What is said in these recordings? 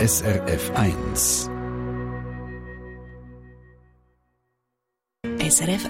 SRF 1. SRF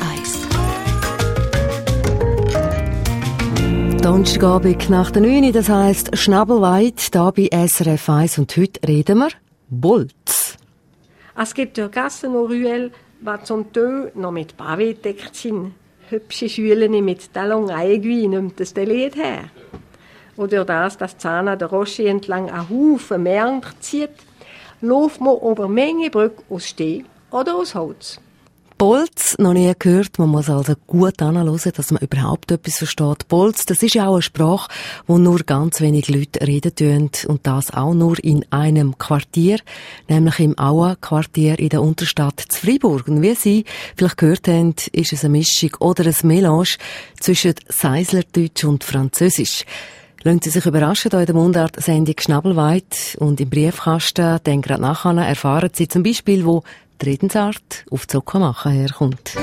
1. Donnerstagabend nach der 9, das heisst Schnabelweit, hier bei SRF 1. Und heute reden wir Bolz. Es gibt ja Gassen und Ruellen, die zum Teil noch mit Pavé gedeckt sind. Hübsche Schülen mit Talon Aiguille nimmt das Lied her. Oder das, dass Zahn der Roche entlang einen Haufen Mähren zieht, läuft man über Menge Brücke aus Steh oder aus Holz. Bolz, noch nie gehört, man muss also gut anhören, dass man überhaupt etwas versteht. Bolz, das ist ja auch eine Sprache, wo nur ganz wenig Leute reden tun und das auch nur in einem Quartier, nämlich im Aua-Quartier in der Unterstadt zu Freiburg. Und wie Sie vielleicht gehört haben, ist es eine Mischung oder ein Mélange zwischen Seislerdeutsch und Französisch. Lassen Sie sich überraschen, hier in der Mundart-Sendung Schnabelweit und im Briefkasten, dann gerade nachher erfahren Sie zum Beispiel, wo die Redensart auf Zucker machen herkommt.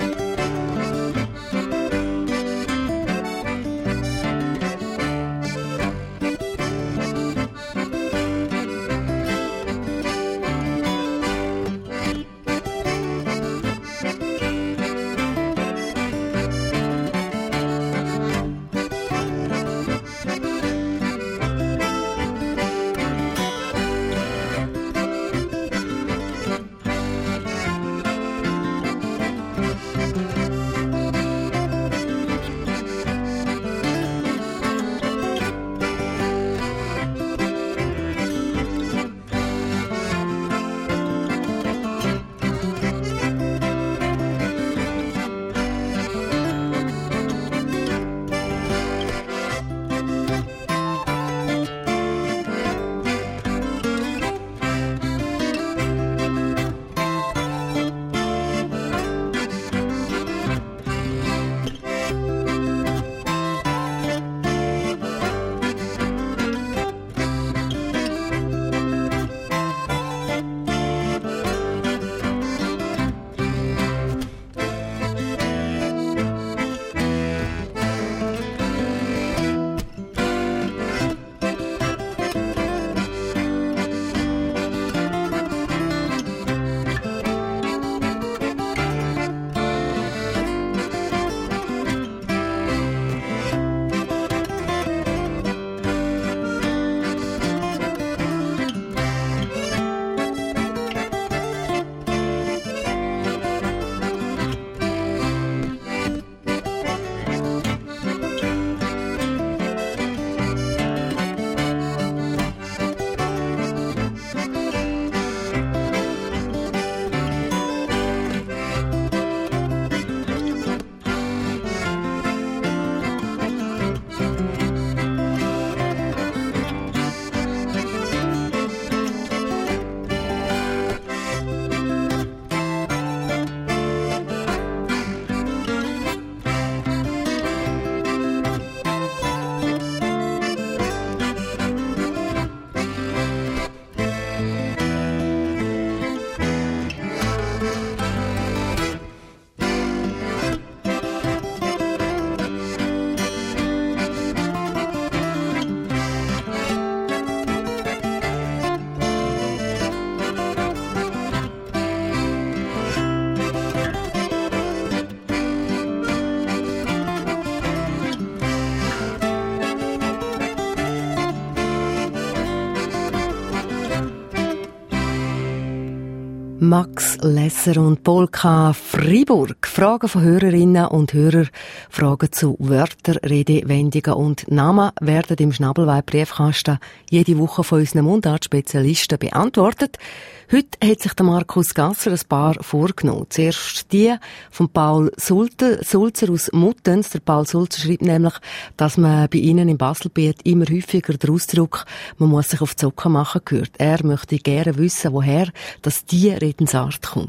Max Lesser und Polka Freiburg. Fragen von Hörerinnen und Hörern, Fragen zu Wörtern, Redewendungen und Namen werden im Schnabelweit-Briefkasten jede Woche von unseren Mundart-Spezialisten beantwortet. Heute hat sich der Markus Gasser ein paar vorgenommen. Zuerst die von Paul Sulzer aus Muttens. Der Paul Sulzer schreibt nämlich, dass man bei Ihnen im Baselbiet immer häufiger den Ausdruck, man muss sich auf die Socken machen, hört. Er möchte gerne wissen, woher dass die Redensart kommt.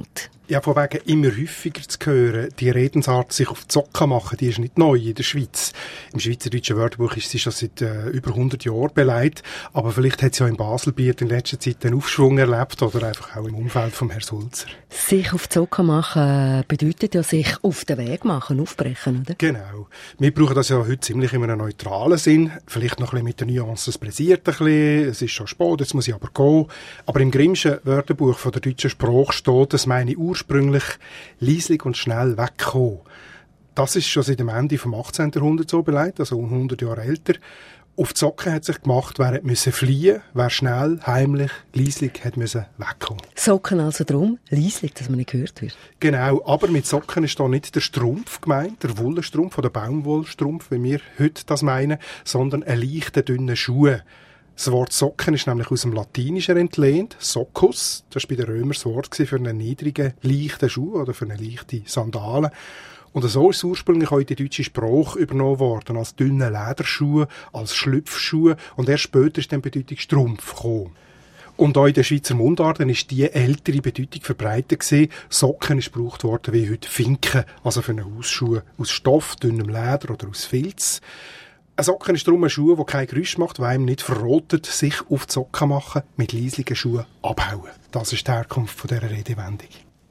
Ja, von wegen immer häufiger zu hören, die Redensart sich auf die Socken machen, die ist nicht neu in der Schweiz. Im Schweizerdeutschen Wörterbuch ist sie schon seit über 100 Jahren beleidigt, aber vielleicht hat sie ja in Baselbiet in letzter Zeit einen Aufschwung erlebt oder einfach auch im Umfeld von Herrn Sulzer. Sich auf die Socken machen bedeutet ja sich auf den Weg machen, aufbrechen, oder? Genau. Wir brauchen das ja heute ziemlich in einem neutralen Sinn, vielleicht noch ein bisschen mit der Nuance, es pressiert ein bisschen, es ist schon spät, jetzt muss ich aber gehen. Aber im Grimmschen Wörterbuch von der deutschen Sprache steht, dass meine ursprünglich leislich und schnell wegkommen. Das ist schon seit dem Ende vom 18. Jahrhundert so beleidigt, also 100 Jahre älter. Auf die Socken hat sich gemacht, wer musste fliehen, wer schnell, heimlich, leislich hat müssen wegkommen. Socken also drum, leislich, dass man nicht gehört wird. Genau, aber mit Socken ist da nicht der Strumpf gemeint, der Wollstrumpf oder Baumwollstrumpf, wie wir heute das meinen, sondern ein leichter, dünner Schuh. Das Wort Socken ist nämlich aus dem Latinischen entlehnt. Soccus, das war bei den Römern das Wort für einen niedrigen, leichten Schuh oder für eine leichte Sandale. Und so ist es ursprünglich auch in die deutsche Sprache übernommen worden, als dünne Lederschuhe, als Schlüpfschuhe und erst später ist dann die Bedeutung Strumpf gekommen. Und auch in den Schweizer Mundarten ist die ältere Bedeutung verbreitet gewesen. Socken ist gebraucht worden wie heute Finken, also für einen Hausschuh aus Stoff, dünnem Leder oder aus Filz. Ein Socken ist darum ein Schuh, der kein Geräusch macht, der einem nicht verrotet, sich auf die Socken machen, mit leislichen Schuhen abhauen. Das ist die Herkunft von dieser Redewendung.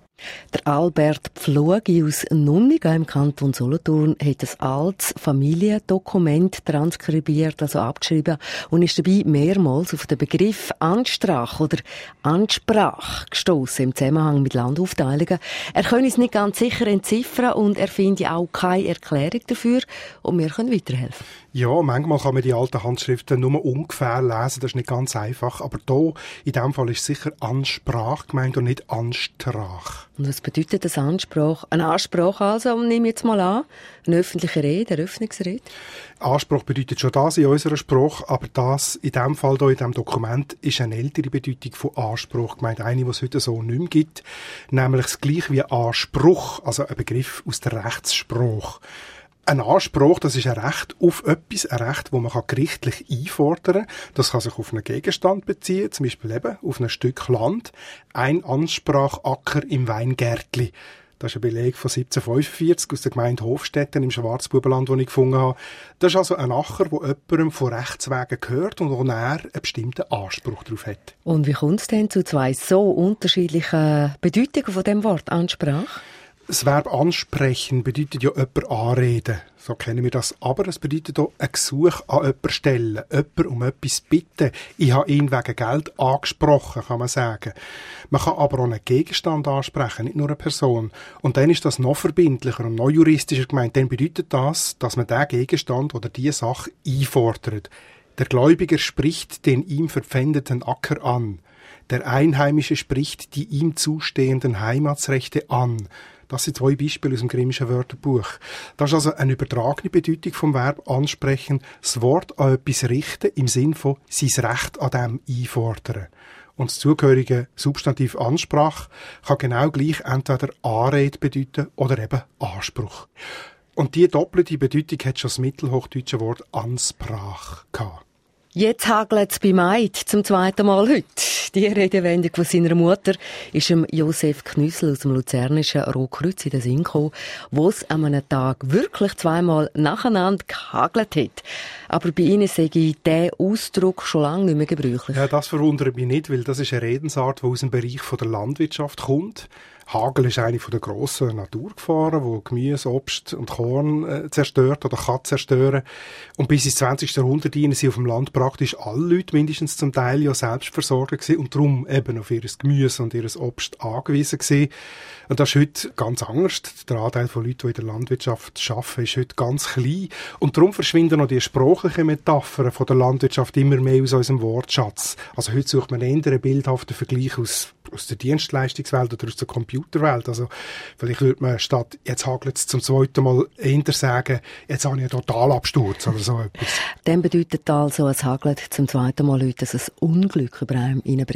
Der Albert Pflugi aus Nunniga im Kanton Solothurn hat ein altes Familiendokument transkribiert, also abgeschrieben, und ist dabei mehrmals auf den Begriff Anstrach oder Ansprache gestossen im Zusammenhang mit Landaufteilungen. Er könne es nicht ganz sicher entziffern und er finde auch keine Erklärung dafür und wir können weiterhelfen. Ja, manchmal kann man die alten Handschriften nur ungefähr lesen, das ist nicht ganz einfach, aber hier, in diesem Fall ist sicher Ansprache gemeint und nicht Anstrach. Und was bedeutet das Ansprache? Eine Ansprache also, nehme ich jetzt mal an, eine öffentliche Rede, eine Eröffnungsrede? Anspruch bedeutet schon das in unserer Sprache, aber das in diesem Fall hier in diesem Dokument ist eine ältere Bedeutung von Anspruch gemeint, eine, die es heute so nicht mehr gibt, nämlich das gleiche wie Anspruch, also ein Begriff aus der Rechtssprache. Ein Anspruch, das ist ein Recht auf etwas, ein Recht, das man gerichtlich einfordern kann. Das kann sich auf einen Gegenstand beziehen, zum Beispiel eben auf ein Stück Land. Ein Ansprachacker im Weingärtli. Das ist ein Beleg von 1745 aus der Gemeinde Hofstetten im Schwarzbubenland, den ich gefunden habe. Das ist also ein Acker, der jemandem von Rechtswegen gehört und wo er einen bestimmten Anspruch darauf hat. Und wie kommt es denn zu zwei so unterschiedlichen Bedeutungen von dem Wort Ansprache? Das Verb ansprechen bedeutet ja jemanden anreden. So kennen wir das. Aber es bedeutet auch ein Gesuch an jemanden stellen. Jemanden um etwas bitten. Ich habe ihn wegen Geld angesprochen, kann man sagen. Man kann aber auch einen Gegenstand ansprechen, nicht nur eine Person. Und dann ist das noch verbindlicher und noch juristischer gemeint. Dann bedeutet das, dass man diesen Gegenstand oder diese Sache einfordert. Der Gläubiger spricht den ihm verpfändeten Acker an. Der Einheimische spricht die ihm zustehenden Heimatsrechte an. Das sind zwei Beispiele aus dem Grimmschen Wörterbuch. Das ist also eine übertragene Bedeutung vom Verb ansprechen, das Wort an etwas richten, im Sinn von sein Recht an dem einfordern. Und das zugehörige Substantiv Ansprache kann genau gleich entweder Anrede bedeuten oder eben Anspruch. Und diese doppelte Bedeutung hat schon das mittelhochdeutsche Wort Ansprach gehabt. Jetzt hagelt es bei Maid zum zweiten Mal heute. Die Redewendung von seiner Mutter ist Josef Knüssel aus dem luzernischen Rotkreuz in den Sinn gekommen, wo es an einem Tag wirklich zweimal nacheinander gehagelt hat. Aber bei Ihnen sage ich diesen Ausdruck schon lange nicht mehr gebräuchlich. Ja, das verwundert mich nicht, weil das ist eine Redensart, die aus dem Bereich der Landwirtschaft kommt. Hagel ist eine der grossen Naturgefahren, die Gemüse, Obst und Korn zerstört oder kann zerstören. Und bis ins 20. Jahrhundert sind auf dem Land praktisch alle Leute, mindestens zum Teil, ja Selbstversorger gewesen und darum eben auf ihr Gemüse und ihr Obst angewiesen gewesen. Und das ist heute ganz anders. Der Anteil von Leuten, die in der Landwirtschaft arbeiten, ist heute ganz klein. Und darum verschwinden noch die sprachlichen Metaphern von der Landwirtschaft immer mehr aus unserem Wortschatz. Also heute sucht man eher einen bildhaften Vergleich aus der Dienstleistungswelt oder aus der Computerwelt. Also vielleicht würde man statt «jetzt hagelt es zum zweiten Mal» eher sagen «jetzt habe ich einen Totalabsturz» oder so etwas. Dann bedeutet also, es hagelt zum zweiten Mal heute, dass ein Unglück über einem hineinbricht.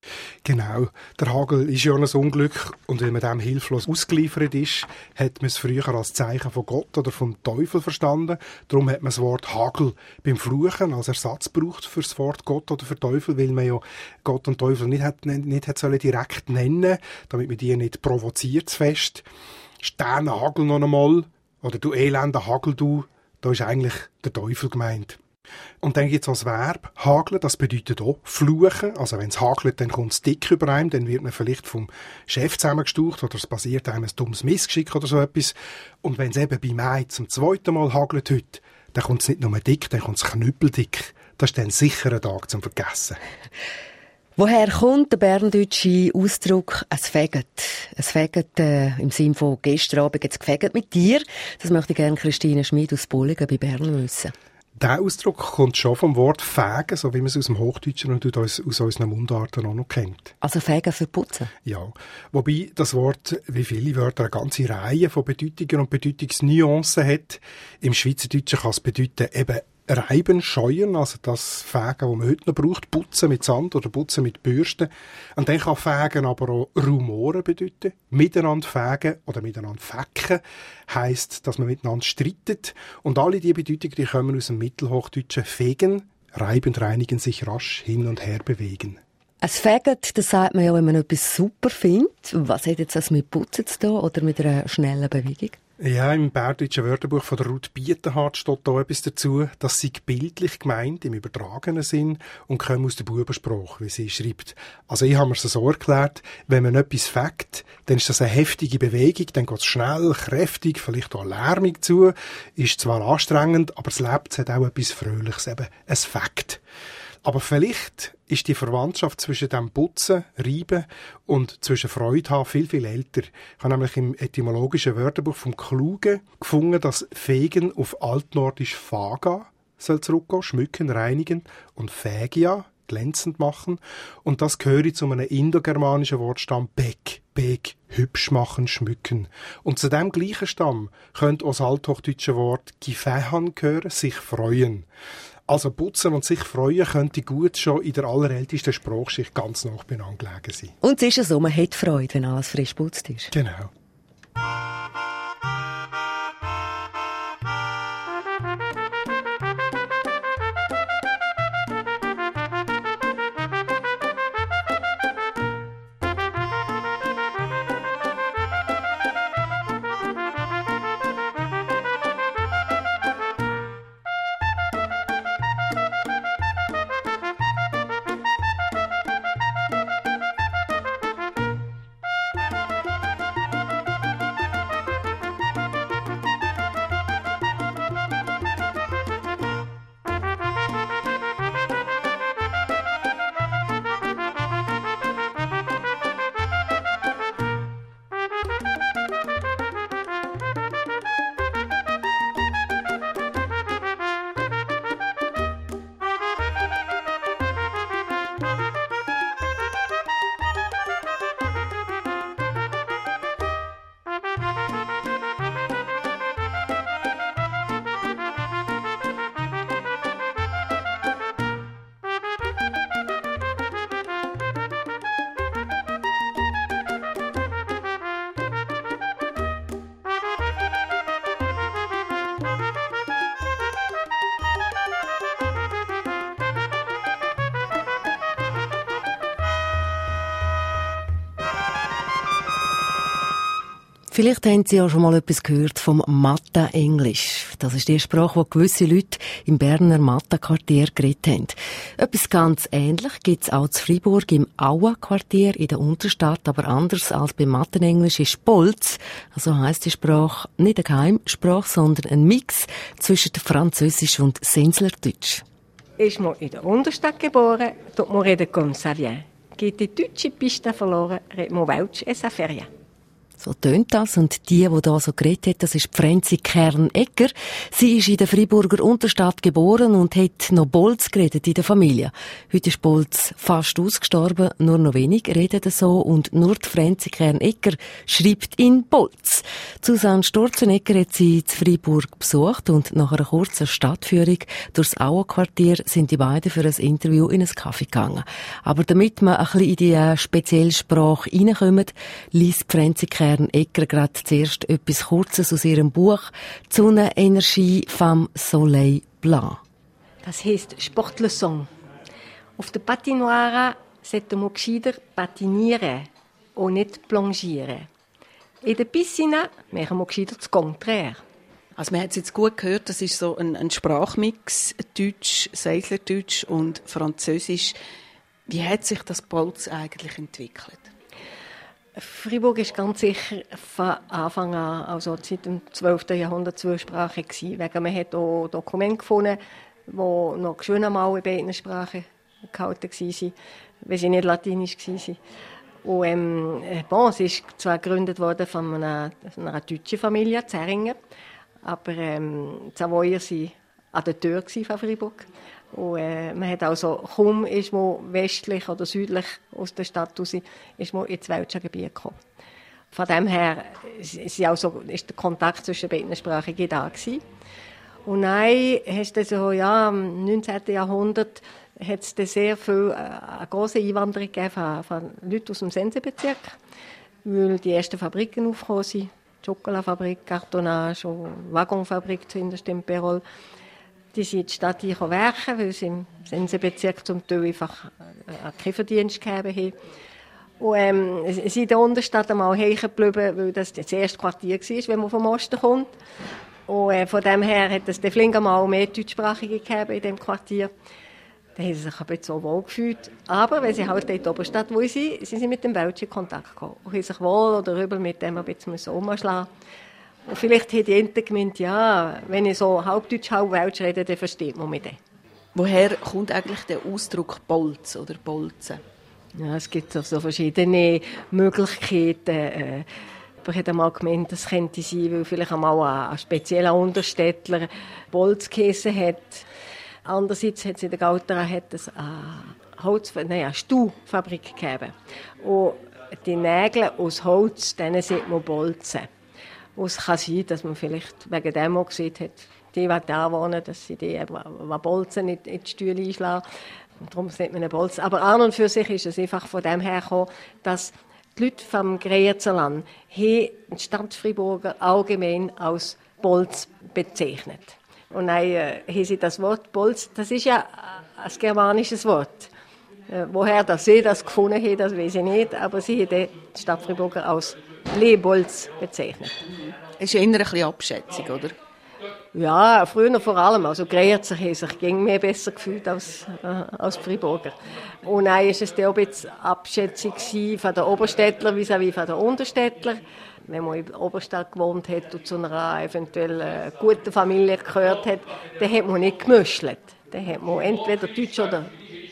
Genau. Der Hagel ist ja ein Unglück und weil man dem hilflos ausgeliefert ist, hat man es früher als Zeichen von Gott oder vom Teufel verstanden. Darum hat man das Wort Hagel beim Fluchen als Ersatz gebraucht für das Wort Gott oder für Teufel, weil man ja Gott und Teufel nicht hat direkt nennen, damit man die nicht provoziert zu fest. Steine Hagel noch einmal, oder du elender Hagel, du, da ist eigentlich der Teufel gemeint. Und dann gibt es als Verb hageln, das bedeutet auch fluchen. Also wenn es hagelt, dann kommt es dick über einem, dann wird man vielleicht vom Chef zusammengestaucht oder es passiert einem ein dummes Missgeschick oder so etwas. Und wenn es eben bei Mai zum zweiten Mal hagelt heute, dann kommt es nicht nur dick, dann kommt es knüppeldick. Das ist dann sicher ein Tag zum Vergessen. Woher kommt der berndeutsche Ausdruck «es fäget»? Es fäget im Sinne von «gestern Abend jetzt gefäget mit dir». Das möchte ich gerne Christine Schmid aus Bolligen bei Bern wissen. Der Ausdruck kommt schon vom Wort «fegen», so wie man es aus dem Hochdeutschen und aus unseren Mundarten auch noch kennt. Also «fegen» für putzen? Ja, wobei das Wort, wie viele Wörter, eine ganze Reihe von Bedeutungen und Bedeutungsnuancen hat. Im Schweizerdeutschen kann es bedeuten eben reiben, scheuern, also das Fegen, das man heute noch braucht, putzen mit Sand oder putzen mit Bürsten. Und dann kann Fegen aber auch rumoren bedeuten. Miteinander fegen oder miteinander fecken heisst, dass man miteinander streitet. Und alle diese Bedeutungen, die kommen aus dem Mittelhochdeutschen fegen, reibend, reinigen, sich rasch hin und her bewegen. Es fegt, das sagt man ja, wenn man etwas super findet. Was hat jetzt das mit Putzen zu tun oder mit einer schnellen Bewegung? Ja, im bärdeutschen Wörterbuch von der Ruth Bietenhardt steht da etwas dazu, dass sie bildlich gemeint im übertragenen Sinn und kommen aus der Bubensprache, wie sie schreibt. Also ich habe mir es so erklärt, wenn man etwas fegt, dann ist das eine heftige Bewegung, dann geht es schnell, kräftig, vielleicht auch lärmig zu, ist zwar anstrengend, aber es lebt, es hat auch etwas Fröhliches, eben ein Fakt. Aber vielleicht ist die Verwandtschaft zwischen dem Putzen, Reiben und zwischen Freude haben viel, viel älter. Ich habe nämlich im etymologischen Wörterbuch vom Kluge gefunden, dass Fegen auf altnordisch faga soll zurückgehen, schmücken, reinigen, und fägia, glänzend machen. Und das gehört zu einem indogermanischen Wortstamm beg, hübsch machen, schmücken. Und zu dem gleichen Stamm könnte auch das althochdeutsche Wort gifähan gehören, sich freuen. Also putzen und sich freuen könnte gut schon in der allerältesten Sprachschicht ganz nah beieinander gelegen sein. Und es ist ja so, man hat Freude, wenn alles frisch putzt ist. Genau. Vielleicht haben Sie ja schon mal etwas gehört vom Matta-Englisch. Das ist die Sprache, die gewisse Leute im Berner Matta-Quartier geredet haben. Etwas ganz Ähnliches gibt es auch zu Fribourg im Aua-Quartier in der Unterstadt, aber anders als beim Matta-Englisch ist Bolz, also heisst die Sprache nicht eine Geheimsprache, sondern ein Mix zwischen Französisch und Senslerdeutsch. Ist man in der Unterstadt geboren, tut man reden comme ça vient. Geht die deutsche Piste verloren, redet man Welsch et ça fait rien. So tönt das. Und die da so geredet hat, das ist Franzi Kern-Egger. Sie ist in der Freiburger Unterstadt geboren und hat noch Bolz geredet in der Familie. Heute ist Bolz fast ausgestorben, nur noch wenig reden so und nur die Franzi Kern-Egger schreibt in Bolz. Susanne Sturzenegger hat sie in Freiburg besucht und nach einer kurzen Stadtführung durchs Auenquartier sind die beiden für ein Interview in einen Kaffee gegangen. Aber damit man ein bisschen in die spezielle Sprache reinkommen, liest Franzi Kern-Egger gerade zuerst etwas Kurzes aus ihrem Buch «Die Sonnenenergie vom Soleil Blanc». Das heisst Sportleçon. Auf der Patinoire sollte man gescheiter patinieren und nicht plongieren. In der Piscine machen wir gescheiter das Contraire. Also man hat es jetzt gut gehört, das ist so ein Sprachmix, Deutsch, Seidlerdeutsch und Französisch. Wie hat sich das Bolz eigentlich entwickelt? Freiburg war ganz sicher von Anfang an, also seit dem 12. Jahrhundert, zweisprachig gewesen. Man hat auch Dokumente gefunden, die noch schön einmal in beiden Sprachen gehalten waren, wenn sie nicht latinisch waren. Und es ist zwar gegründet worden von einer deutschen Familie, Zähringen, aber die Savoyer waren an der Tür von Freiburg. Und man hat also, kaum ist man westlich oder südlich aus der Stadt raus, ist man ins Weltsche Gebiet gekommen. Von dem her ist der Kontakt zwischen beiden Sprachen da gewesen. Und dann hast du so, im 19. Jahrhundert hat es sehr viel eine grosse Einwanderung gegeben von Leuten aus dem Sensebezirk, weil die ersten Fabriken aufgekommen sind. Schokoladefabrik, Kartonage und Waggonfabrik zuhinterst in Perol. Die sind in die Stadt werken, weil sie im Sensebezirk zum Teil einfach keinen Verdienst gegeben haben. Und sie sind in der Unterstadt einmal hängen geblieben, weil das erste Quartier war, wenn man vom Osten kommt. Und von dem her hat es flink einmal mehr Deutschsprachige gegeben in diesem Quartier. Da haben sie sich ein bisschen so wohl gefühlt. Aber wenn sie halt in der Oberstadt sind sie mit dem Welschen in Kontakt gekommen. Und haben sich wohl oder übel mit dem ein bisschen umschlagen. Und vielleicht hat die Ente gemeint, wenn ich so halb Deutsch, halb Welsch rede, dann versteht man mich dann. Woher kommt eigentlich der Ausdruck Bolz oder Bolzen? Ja, es gibt so verschiedene Möglichkeiten. Ich habe einmal gemeint, das könnte sein, weil vielleicht einmal ein spezieller Unterstädtler Bolz geheissen hat. Andererseits hat es in der Galtera eine Stuhlfabrik gegeben. Und die Nägel aus Holz, denen sieht man Bolzen. Und es kann sein, dass man vielleicht wegen dem auch gesehen hat, die da wohnen, dass sie die Bolzen in die Stühle einschlagen. Und darum sieht man einen Bolzen. Aber an und für sich ist es einfach von dem her gekommen, dass die Leute vom Greyerzerland die Stadt Freiburger allgemein als Bolz bezeichnet. Und dann haben sie das Wort Bolz, das ist ja ein germanisches Wort. Woher dass sie das gefunden haben, das weiß ich nicht, aber sie haben die Stadt Freiburger als Lebolz bezeichnet. Das ist eher ein bisschen Abschätzung, oder? Ja, früher vor allem. Also Greyerzer haben sich gegen mehr besser gefühlt als Freiburger. Und dann war es auch ein bisschen Abschätzung von den Oberstädtler vis-à-vis von den Unterstädtler. Wenn man in der Oberstadt gewohnt hat und zu einer eventuell guten Familie gehört hat, dann hat man nicht gemüschelt. Dann hat man entweder Deutsch oder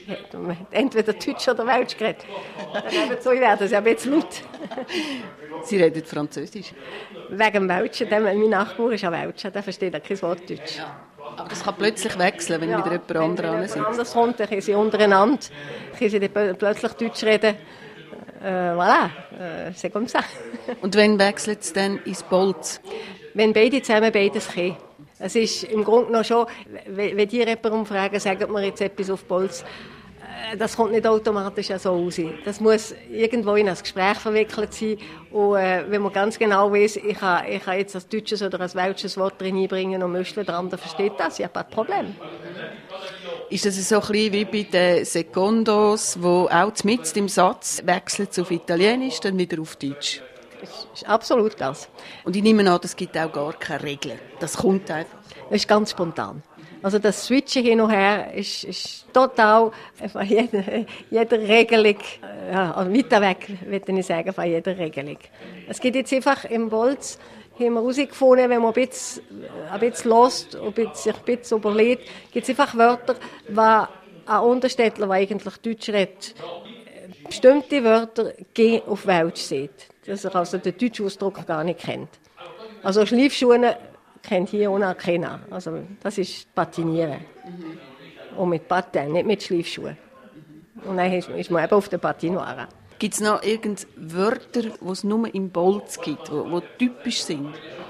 Welsch geredet. Dann so wäre das ja ein bisschen laut. Sie reden Französisch? Wegen dem Welschen. Mein Nachbar ist ein Welschen, der versteht auch kein Wort Deutsch. Ja. Aber das kann plötzlich wechseln, wenn wieder jemand anderes sitzt. Anders kommt, dann können sie untereinander plötzlich Deutsch reden. Voilà, c'est comme ça. Und wann wechselt es dann ins Bolz? Wenn beide zusammen beides können. Es ist im Grunde genommen schon, wenn die jemanden fragen, sagen wir jetzt etwas auf Bolz, das kommt nicht automatisch so raus. Das muss irgendwo in ein Gespräch verwickelt sein. Und wenn man ganz genau weiss, ich kann jetzt ein deutsches oder ein welsches Wort reinbringen und möchte, der andere versteht das, ja, kein Problem. Ist das so ein bisschen wie bei den Secondos, wo auch mitten im Satz wechselt auf Italienisch, dann wieder auf Deutsch? Das ist absolut das. Und ich nehme an, es gibt auch gar keine Regeln. Das kommt einfach. Das ist ganz spontan. Also das Switchen hin und her ist total von jeder Regelung, weiter weg, würde ich sagen, von jeder Regelung. Es gibt jetzt einfach im Bolz, haben wir herausgefunden, wenn man ein bisschen hört und sich ein bisschen überlegt, gibt es einfach Wörter, die ein Unterstädtler, der eigentlich Deutsch redet, bestimmte Wörter gehen auf Welsch sieht. dass er also den deutschen Ausdruck gar nicht kennt. Also Schleifschuhe kennt hier auch keiner. Also das ist Patinieren. Und mit Patin, nicht mit Schleifschuhen. Und dann ist man eben auf der Patinoire. Gibt es noch irgend Wörter, die es nur im Bolz gibt, die typisch sind?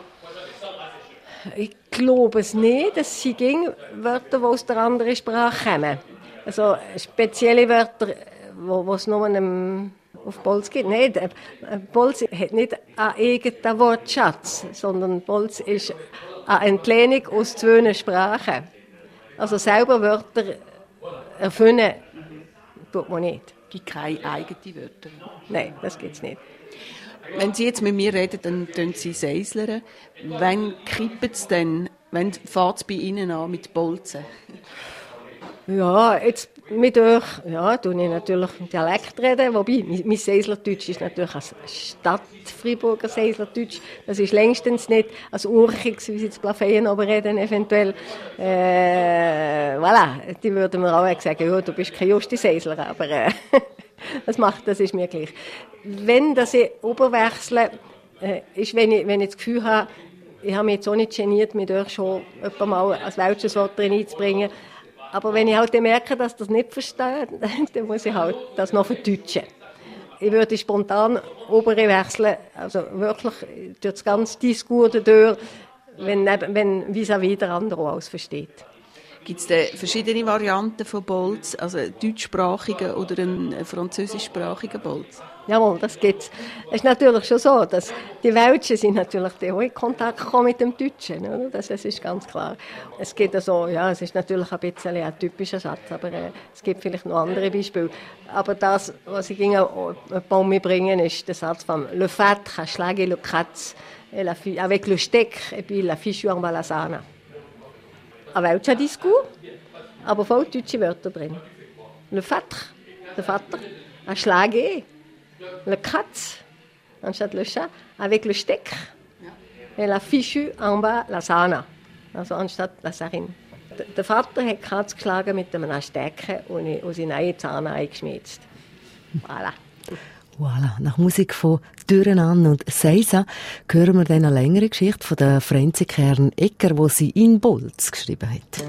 Ich glaube es nicht. Es sind Wörter, die aus der anderen Sprache kommen. Also spezielle Wörter, die es nur auf Bolz gibt. Nein, Bolz hat nicht einen eigenen Wortschatz, sondern Bolz ist eine Entlehnung aus 2 Sprachen. Also selber Wörter erfinden tut man nicht. Es gibt keine eigenen Wörter? Nein, das gibt es nicht. Wenn Sie jetzt mit mir reden, dann tun Sie säuseln. Wann kippen Sie denn? Wann fängt es bei Ihnen an mit Bolzen? Ja, jetzt mit euch, ja, tue ich natürlich Dialekt reden, wobei, mein Säslerdeutsch ist natürlich ein Stadt-Freiburger Säslerdeutsch. Das ist längstens nicht als urchiges, wie sie jetzt Plafeyen oben reden, eventuell. Voilà, die würden mir auch sagen, ja, du bist kein Justi Säsler, aber das ist mir gleich. Wenn das ich überwechsle, ist, wenn ich das Gefühl habe, ich habe mich jetzt auch nicht geniert, mit euch schon etwa mal ein welches Wort drin einzubringen. Aber wenn ich halt merke, dass das nicht verstehe, dann muss ich halt das noch verdeutschen. Ich würde spontan obere wechseln, also wirklich durch das ganze Diskurs durch, wenn vis-à-vis der andere auch alles versteht. Gibt es verschiedene Varianten von Bolz, also einen deutschsprachigen oder einen französischsprachigen Bolz? Jawohl, das gibt's. Es ist natürlich schon so, dass die Welschen sind natürlich auch in Kontakt gekommen mit dem Deutschen, oder? Das ist ganz klar. Es gibt also, ja, es ist natürlich ein bisschen ein typischer Satz, aber es gibt vielleicht noch andere Beispiele. Aber das, was ich mitbringen ist der Satz von «Le fat a schlagé le kratz avec le steak et puis la fichue en balasana». Ein Welscher Diskurs, aber voll deutsche Wörter drin. «Le fat», der Vater, a schlagé le Katz, anstatt le Chat, avec le Steak. Et la fichue en bas, la Sana. Also anstatt la Sarine. Der Vater hat die Katze geschlagen mit einem Stecken und aus seine neue Zahn eingeschmiert. Voilà. Voilà. Nach Musik von Dürrenann und Seisa hören wir dann eine längere Geschichte von der Franzi Kern-Egger, die sie in Bolz geschrieben hat.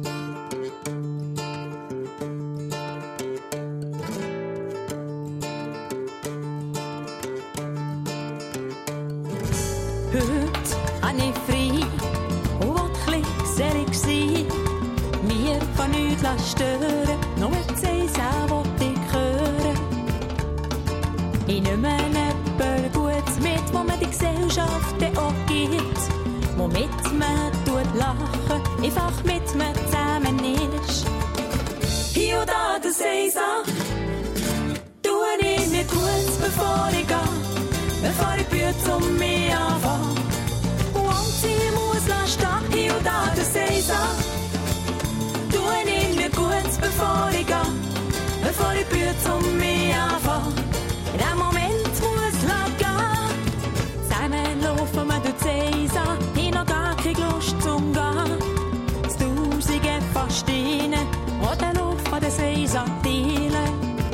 Heute habe ich frei und will ein bisschen gesellig sein. Mir von nichts stören, nur ein Seisa will ich hören. Ich nehme jemanden gut mit, wo mir die Gesellschaft auch gibt. Womit man lachen, einfach mit mir zusammen ist. Hier und da der Seisa, tue ich mir gut, bevor ich gehe. Bevor ich Bühne um mich anfange. Und sie muss stehen, hier und da der Seisa. Tue ich mir gut, bevor ich gehe. Bevor ich Bühne um mich anfange. In dem Moment muss gehen. Zusammen laufen wir durch die Seisa. Ich noch gar keine Lust zum Gehen. Das Tausende fast rein, wo der Luft von der Seisa teilen.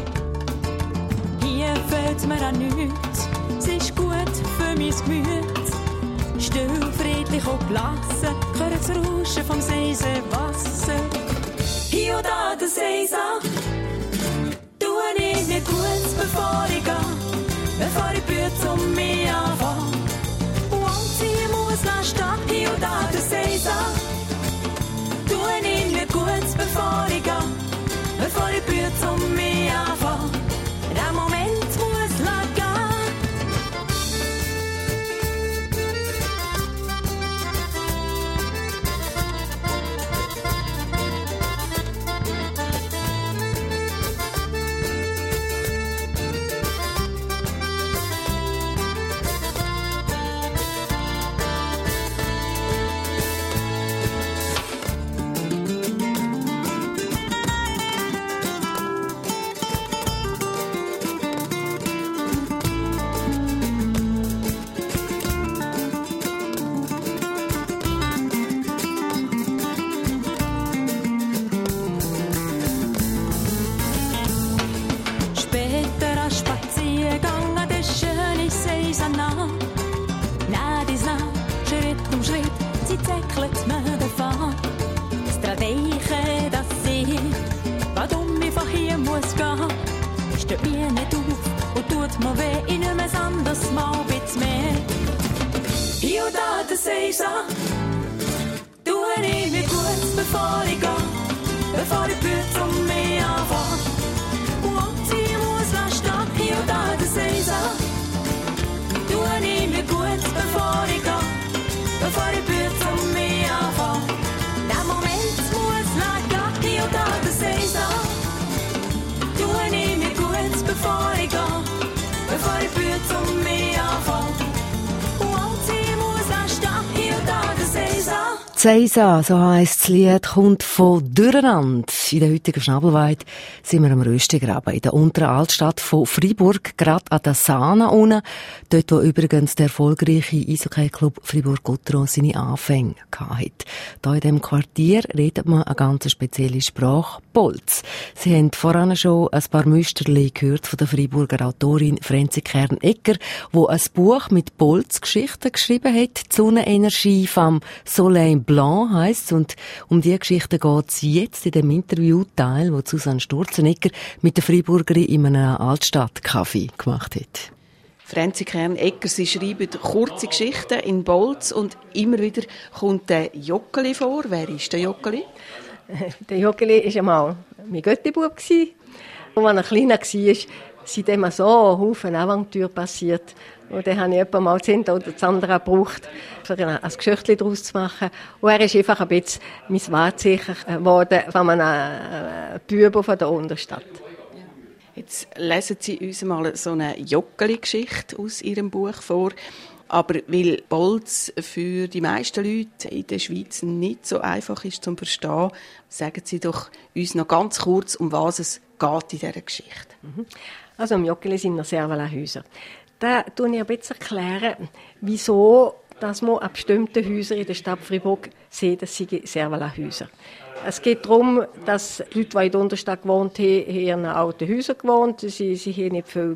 Hier fällt mir an nichts. Es ist gut für mein Gemüt. Still, friedlich und gelassen, höre das Rauschen vom Seisenwasser. Hier und da der Seisa, tue ich mir gut, bevor ich gehe. Bevor ich Bühne um mich anfange. Und sie muss stehen, hier und da der Seisa. Tue ich mir gut, bevor ich gehe. Bevor ich Bühne um mich anfange. In dem Moment muss gehen. hört mir nicht auf und tut mir weh, ich nehme es anders mal ein bisschen mehr. Hier und da, das ist tue ich mir gut, bevor ich gehe, bevor ich Blut um mich anfange. Und sie muss lassen, hier und da, das ist tue ich mir gut, bevor ich gehe, bevor ich Blut um mich anfange. Der Moment muss lassen, hier und da, das ist tue ich mir gut, bevor ich gehe, bevor ich Blut um mich anfange. Und sie muss lassen, hier und da, das ist Zeisa, so heisst das Lied, kommt von Durcheinander. In der heutigen Schnabelweide sind wir am Röstigraben, in der unteren Altstadt von Freiburg, gerade an der Sana unten. Dort, wo übrigens der erfolgreiche Eishockey-Club Fribourg-Gotteron seine Anfänge hatte. Hier in diesem Quartier redet man eine ganz spezielle Sprache, Bolz. Sie haben voran schon ein paar Müsterli gehört von der Freiburger Autorin Franzi Kern-Egger, die ein Buch mit Bolz-Geschichten geschrieben hat. Die Sonnenenergie vom Soleil Blanc heisst, und um diese Geschichte geht es jetzt in dem Interviewteil, wo Susanne Sturzenegger mit der Freiburgerin in einem Altstadtcafé gemacht hat. Franzi Kern-Egger, Sie schreiben kurze Geschichten in Bolz und immer wieder kommt der Joggeli vor. Wer ist der Joggeli? Der Joggeli war einmal mein Göttibub. Und als er kleiner war, sind immer so Haufen Aventüre passiert. Und dann habe ich etwa mal 10 oder das andere gebraucht, um ein Geschichtchen daraus zu machen. Und er ist einfach ein bisschen mein Wahrzeichen geworden von einem Bübo von der Unterstadt. Jetzt lesen Sie uns mal so eine Joggeli-Geschichte aus Ihrem Buch vor. Aber weil Bolz für die meisten Leute in der Schweiz nicht so einfach ist zu verstehen, sagen Sie doch uns noch ganz kurz, um was es geht in dieser Geschichte. Also im Joggeli sind noch Servalas-Häuser. Da erkläre ich ein bisschen, wieso dass man an bestimmten Häusern in der Stadt Freiburg sieht, dass sie Servalas-Häuser. Es geht darum, dass die Leute, die in der Unterstadt gewohnt haben, in ihren alten Häusern gewohnt. Sie haben nicht viel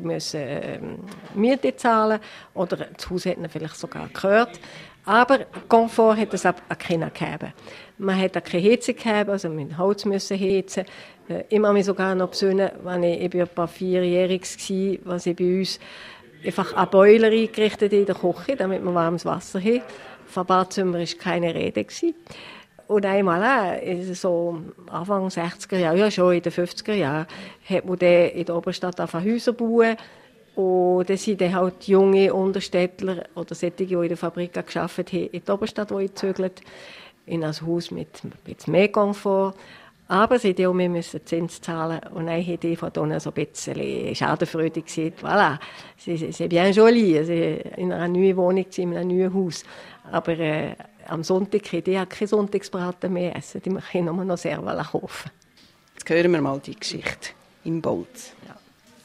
Miete zahlen oder das Haus hat ihnen vielleicht sogar gehört. Aber Komfort hat es auch keiner gegeben. Man hat auch keine Heizung gehabt, also mit Holz müssen heizen. Ich kann mich sogar noch besinnen, als ich etwa 4-jährig war, was ich bei uns einfach einen Boiler eingerichtet in der Küche, damit wir warmes Wasser haben. Von Badzimmer war keine Rede. Und einmal so Anfang 60er Jahre, ja schon in den 50er Jahren, hat man dann in der Oberstadt angefangen Häuser zu bauen. Und dann sind dann halt junge Unterstädtler oder solche, die in der Fabrik gearbeitet haben, in die Oberstadt gezögert, in ein Haus mit mehr Komfort. Aber sie haben auch müssen Zins zahlen und dann haben die von denen so ein bisschen schadenfreude gesagt, voilà, c'est bien joli, sie in einer neuen Wohnung, in einem neuen Haus. Aber am Sonntag haben die kein Sonntagsbraten mehr essen, die können nur noch Servalas kaufen. Jetzt hören wir mal die Geschichte in Bolz. Ja.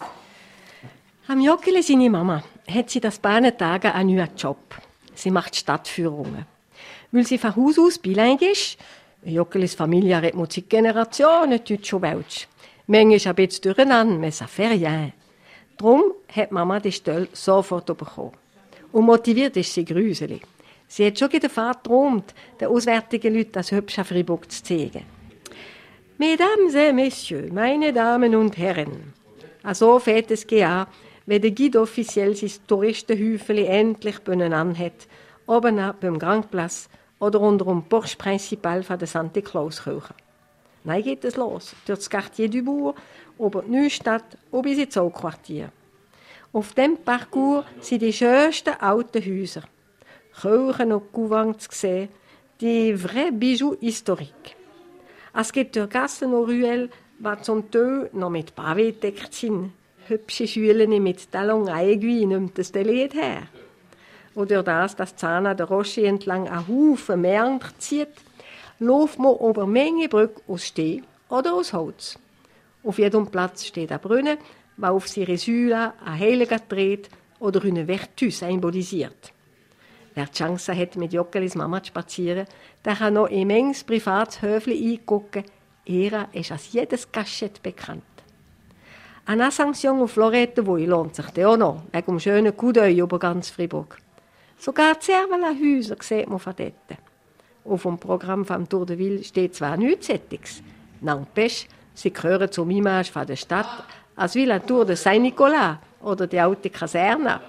Am Joggeli, seine Mama, hat sie das paar Tage einen neuen Job. Sie macht Stadtführungen. Weil sie von Haus aus bilingue ist, Joggelis Familie redet Musikgenerationen, Deutsch und Welsch. Manchmal ein bisschen durcheinander, mais ça fait rien. Darum hat Mama die Stelle sofort bekommen. Und motiviert ist sie gruselig. Sie hat schon in der Fahrt geträumt, den auswärtigen Leuten das hübsche Freiburg zu zeigen. Mesdames et Messieurs, meine Damen und Herren. So fängt es an, wenn der Guide offiziell sein Touristenhäufchen endlich beieinander hat, oben beim Grandplatz oder unter dem Porche Principal von der Santa Claus-Kirche. Dann geht es los, durch das Quartier du Bourg, über die Neustadt und bis ins Zollquartier. Auf diesem Parcours sind die schönsten alten Häuser. Kirchen und Couvents zu sehen, die vrais bijoux historiques. Es geht durch Gassen und Ruellen, die zum Teil noch mit Pavé gedeckt sind. Hübsche Schülen mit Talons aiguilles nimmt das Lied her. Und durch das, dass Zana der Roche entlang einen Haufen Mäander zieht, läuft man über Menge Brücken aus Stein oder aus Holz. Auf jedem Platz steht ein Brunnen, der auf seine Säule ein Heiliger dreht oder eine Vertu symbolisiert. Wer die Chance hat, mit Joggelis Mama zu spazieren, der kann noch in manches privates Höfli eingucken. Er ist als jedes Cachette bekannt. Eine Ascension auf Lorette, wo lohnt sich auch noch, wegen dem schönen Coup d'œil über ganz Fribourg. Sogar die Servalas-Häuser sieht man von dort. Auf dem Programm vom Tour de Ville steht zwar nichts Sättiges. N'empêche, sie gehören zum Image von der Stadt, als wie la Tour de Saint-Nicolas oder die alte Kaserne.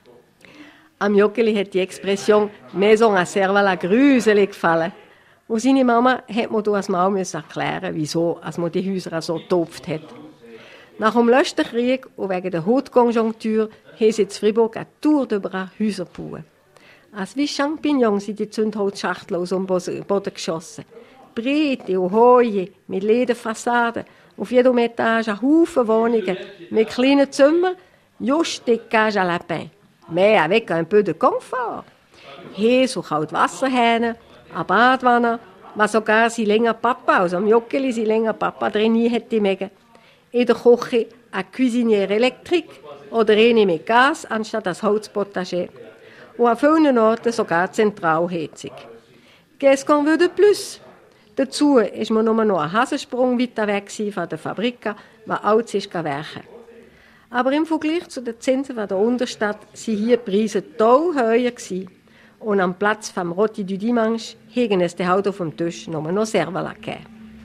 Am Joggeli hat die Expression «Maison à Servala» gruselig gefallen. Und seine Mama hat mir als Mal erklären, wieso als man die Häuser so getopft hat. Nach dem letzten Krieg und wegen der Hautkonjunktur haben sie in Fribourg eine Tour de Bras Häuser gebaut. Als wie Champignons sind die Zündholzschachteln aus dem Boden geschossen. Breite und hohe, mit Lederfassaden. Auf jedem Etage ein Haufen Wohnungen mit kleinen Zimmern, just des cages à lapin. Mais avec un peu de confort. Hier so kalt Wasserhähne, eine Badwanne, was sogar sein länger Papa, also am Joggeli sein länger Papa drin hätte mögen. In der Küche eine Cuisinière électrique oder eine mit Gas anstatt das Holzpotager. Und an vielen Orten sogar Zentralheizung. Qu'est-ce qu'on veut de plus? Dazu war man nur noch einen Hasensprung weiter weg von der Fabrik, die alles ist werken. Aber im Vergleich zu den Zinsen der Unterstadt waren hier die Preise höher gewesen. Und am Platz vom Roti du Dimanche hingen es halt auf dem Tisch nur noch Servala gegeben.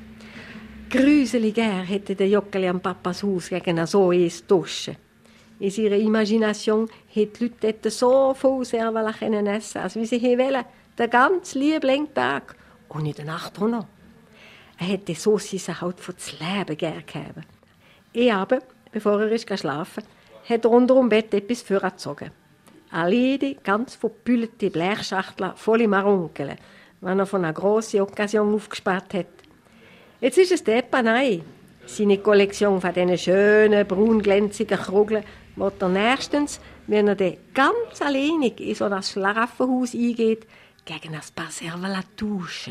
Gruselig hätte der Joggeli am Papas Haus gegen so eins duschen. In ihrer Imagination hätten die Leute dort so viel Servala essen, als wie sie wollen, den ganzen lieben Tag und in der Nacht auch noch. Er hätte so sein halt für das Leben gerne gegeben. Ich aber, bevor er schlafen hat er unter dem Bett etwas vorgezogen. Eine Lede, ganz verpüllte Blechschachtel voller Marunkeln, die er von einer grossen Occasion aufgespart hat. Jetzt ist es der Panay, seine Kollektion von diesen schönen, braunglänzigen Krugeln, wo er nächstens, wenn er dann ganz alleinig in so ein Schlaraffenhaus eingeht, gegen ein paar Servala tauschen.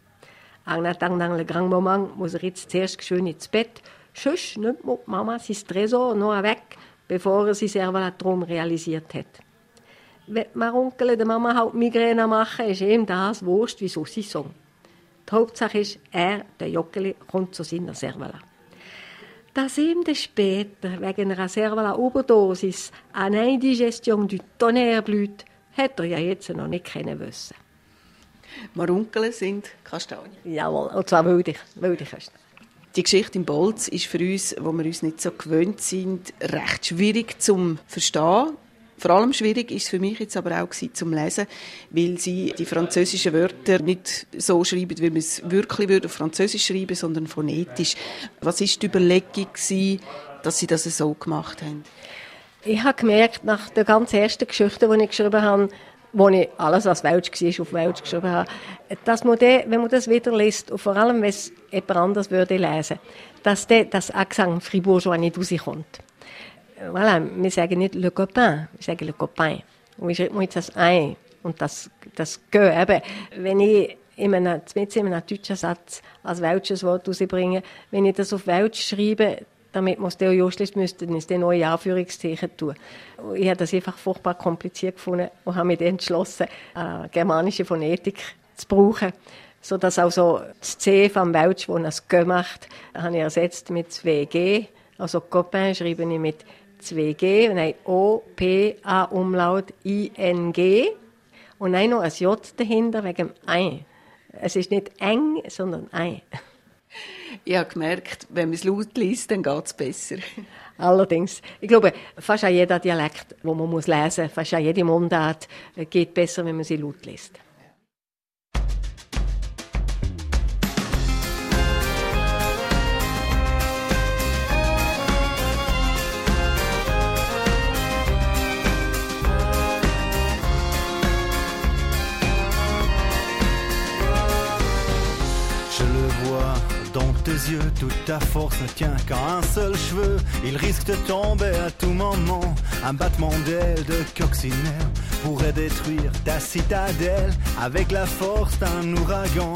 En attendant le grand moment muss er jetzt zuerst schön ins Bett, sonst nimmt die Mama sein Tresor noch weg, bevor er sein Servala-Traum realisiert hat. Wenn die Onkel der Mama halt Migräne machen, ist ihm das wurscht wie so sein Song. Die Hauptsache ist, der Joggeli, kommt zu seiner Servala. Dass ihm dann später wegen einer Servala-Oberdosis eine Indigestion du Tonnerre blüht, hat er ja jetzt noch nicht wissen. Marunkeln sind Kastanien. Jawohl, und zwar wilde Kastanien. Die Geschichte im Bolz ist für uns, wo wir uns nicht so gewöhnt sind, recht schwierig zu verstehen. Vor allem schwierig ist es für mich jetzt aber auch zum Lesen, weil sie die französischen Wörter nicht so schreiben, wie man es wirklich auf Französisch schreiben, sondern phonetisch. Was war die Überlegung, dass sie das so gemacht haben? Ich habe gemerkt, nach der ganz ersten Geschichte, die ich geschrieben habe, wo ich alles, was Welsch war, auf Welsch geschrieben habe, dass man wenn man das wieder liest, und vor allem, wenn es jemand anderes würde lesen, dass das Akzent Fribourgeois nicht rauskommt. Voilà, wir sagen nicht le copain, wir sagen le copain. Und ich schreibe mir jetzt das ein. Und das geht eben, wenn ich in einem deutschen Satz als welsches Wort rausbringe, wenn ich das auf Welsch schreibe, damit man es dann justlich müsste, dann ist dann neue Anführungszeichen tun. Ich habe das einfach furchtbar kompliziert gefunden und habe mich dann entschlossen, eine germanische Phonetik zu brauchen, sodass also das C vom Welsch, das es G macht, habe ich ersetzt mit 2G. Also Copain schreibe ich mit 2G und dann O-P-A-Umlaut-I-N-G und dann noch ein J dahinter wegen dem Ein. Es ist nicht eng, sondern Ein. Ich habe gemerkt, wenn man es laut liest, dann geht es besser. Allerdings. Ich glaube, fast an jeder Dialekt, den man lesen muss, fast an jede Mundart, geht besser, wenn man sie laut liest. Dans tes yeux, toute ta force ne tient qu'à un seul cheveu. Il risque de tomber à tout moment. Un battement d'aile de coccinelle pourrait détruire ta citadelle avec la force d'un ouragan.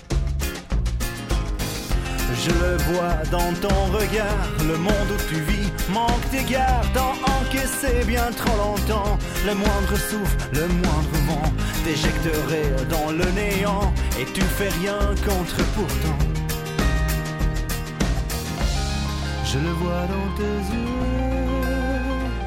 Je le vois dans ton regard, le monde où tu vis manque d'égard. T'en encaisser bien trop longtemps. Le moindre souffle, le moindre vent t'éjecterait dans le néant. Et tu fais rien contre pourtant. Je le vois dans tes yeux,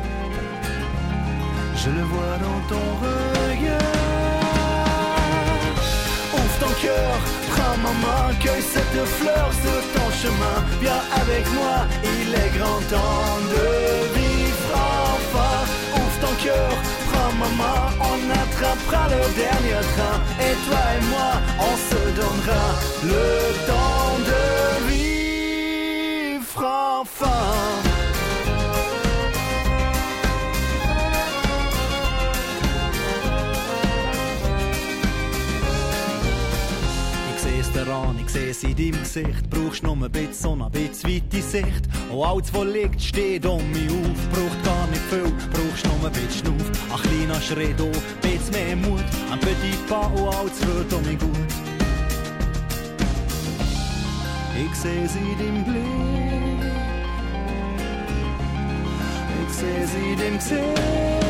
je le vois dans ton regard. Ouvre ton cœur, prends maman, cueille cette fleur sur ton chemin. Viens avec moi, il est grand temps de vivre enfin. Ouvre ton cœur, prends maman, on attrapera le dernier train. Et toi et moi, on se donnera le temps de vivre enfin. Ich seh's in deinem Gesicht, brauchst nur ein bisschen Sonne, ein bisschen weite Sicht. Und alles, was liegt, steht um mich auf. Braucht gar nicht viel, brauchst nur ein bisschen Schnuff. Ein kleiner Schritt, ein bisschen mehr Mut. Ein petit pas und alles wird um mich gut. Ich seh's in deinem Blick, ich seh's in deinem Gesicht.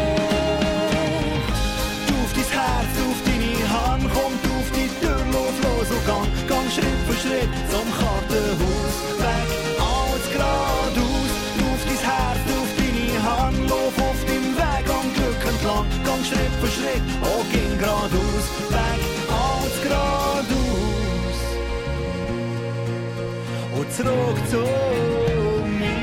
Du auf dein Herz, du auf deine Hand, komm du auf die Tür, lauf los und gang Schritt für Schritt zum Kartenhaus. Weg, alles geradeaus, du auf dein Herz, du auf deine Hand, lauf auf deinem Weg am Glück entlang. Gang Schritt für Schritt, oh ging geradeaus. Weg, alles geradeaus und zurück zu mir.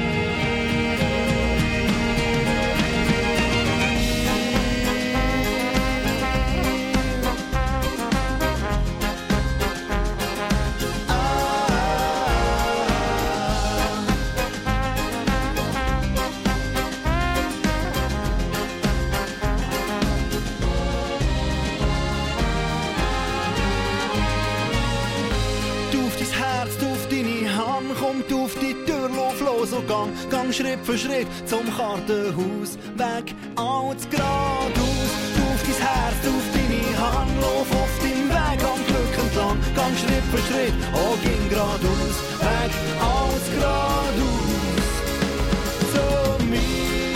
So gang Schritt für Schritt zum Kartenhaus. Weg, alles geradeaus. Du auf dein Herz, du auf deine Hand, lauf auf deinem Weg am Glück entlang. Gang Schritt für Schritt, oh ging geradeaus. Weg, alles geradeaus zu mir.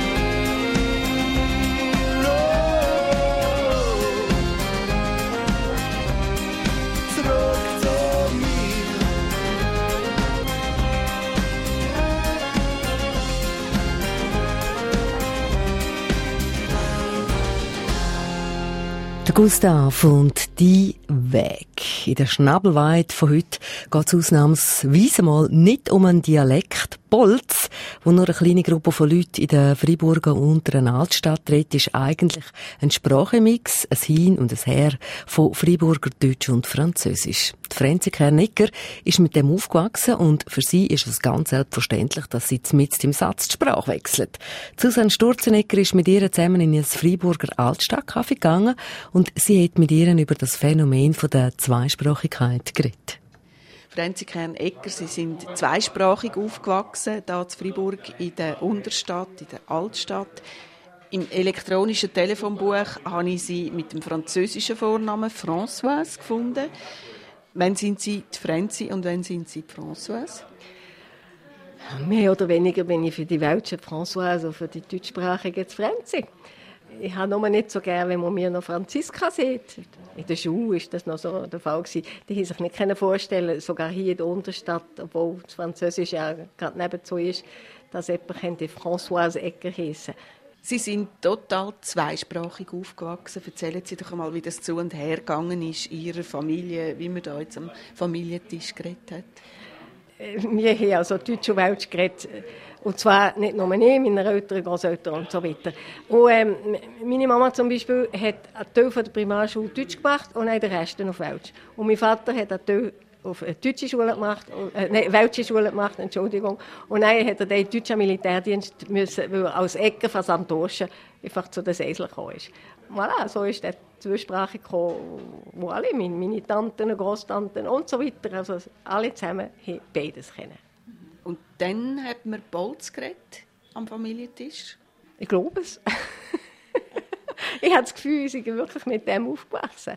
Oh. Zurück zu mir. Der Gustav und die Weg. In der Schnabelweide von heute geht es ausnahmsweise mal nicht um einen Dialekt. Bolz, wo nur eine kleine Gruppe von Leuten in der Freiburger Unteren Altstadt redet, ist eigentlich ein Sprachenmix, ein Hin und ein Her von Freiburger Deutsch und Französisch. Die Franzi Kernicker ist mit dem aufgewachsen und für sie ist es ganz selbstverständlich, dass sie mitten im Satz die Sprache wechselt. Susanne Sturzenegger ist mit ihr zusammen in ein Freiburger Altstadtcafé gegangen und sie hat mit ihr über das Phänomen von der Zweisprachigkeit geredet. Franzi Kernicker, Sie sind zweisprachig aufgewachsen, hier in Freiburg, in der Unterstadt, in der Altstadt. Im elektronischen Telefonbuch habe ich Sie mit dem französischen Vornamen Françoise gefunden. Wann sind Sie die Franzi und wann sind Sie die Françoise? Mehr oder weniger bin ich für die Welschen Françoise und für die deutschsprachigen die Franzi. Ich habe nur nicht so gerne, wenn man mir noch Franziska sieht. In der Schule war das noch so der Fall. Die haben sich nicht vorstellen, sogar hier in der Unterstadt, obwohl das Französisch ja gerade nebenzu ist, dass jemand Françoise Egger heissen. Sie sind total zweisprachig aufgewachsen. Erzählen Sie doch einmal, wie das zu und her gegangen ist in Ihrer Familie, wie man da jetzt am Familientisch geredet hat. Wir haben also Deutsch und Welsch geredet. Und zwar nicht nur ich, meine Eltern, Großeltern und so weiter. Und meine Mama zum Beispiel hat einen Teil von der Primarschule Deutsch gemacht und den Rest auf Welsch. Und mein Vater hat einen Teil auf eine deutsche Schule gemacht, Welsche Schule gemacht, Entschuldigung. Und dann hat er den deutschen Militärdienst müssen, weil er aus Ecken von St. Dorschen einfach zu den Seislern gekommen ist. Voilà, so ist der Zweisprache gekommen, wo alle, meine Tanten, Großtanten und so weiter, also alle zusammen beides kennen. Und dann hat man Bolz geredet am Familientisch? Ich glaube es. Ich habe das Gefühl, ich bin wirklich mit dem aufgewachsen.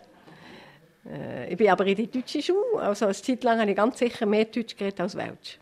Ich bin aber in die deutsche Schule, also eine Zeit lang habe ich ganz sicher mehr Deutsch geredet als Welsch.